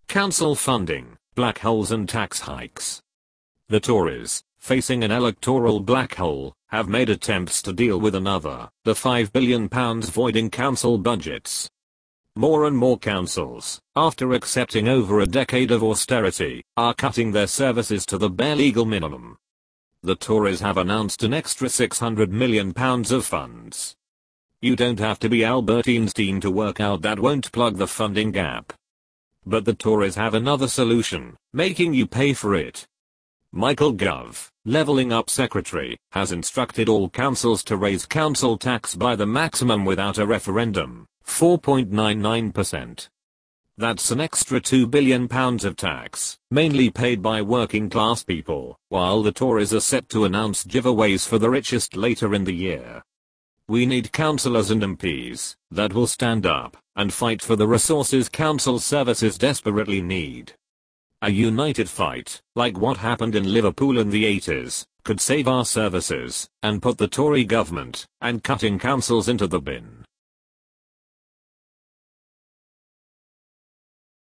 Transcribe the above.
Council funding, black holes and tax hikes. The Tories, facing an electoral black hole, have made attempts to deal with the £5 billion voiding council budgets. More and more councils, after accepting over a decade of austerity, are cutting their services to the bare legal minimum. The Tories have announced an extra £600 million of funds. You don't have to be Albert Einstein to work out that won't plug the funding gap. But the Tories have another solution, making you pay for it. Michael Gove, Levelling Up Secretary, has instructed all councils to raise council tax by the maximum without a referendum, 4.99%. That's an extra £2 billion of tax, mainly paid by working class people, while the Tories are set to announce giveaways for the richest later in the year. We need councillors and MPs that will stand up and fight for the resources council services desperately need. A united fight, like what happened in Liverpool in the 80s, could save our services and put the Tory government and cutting councils into the bin.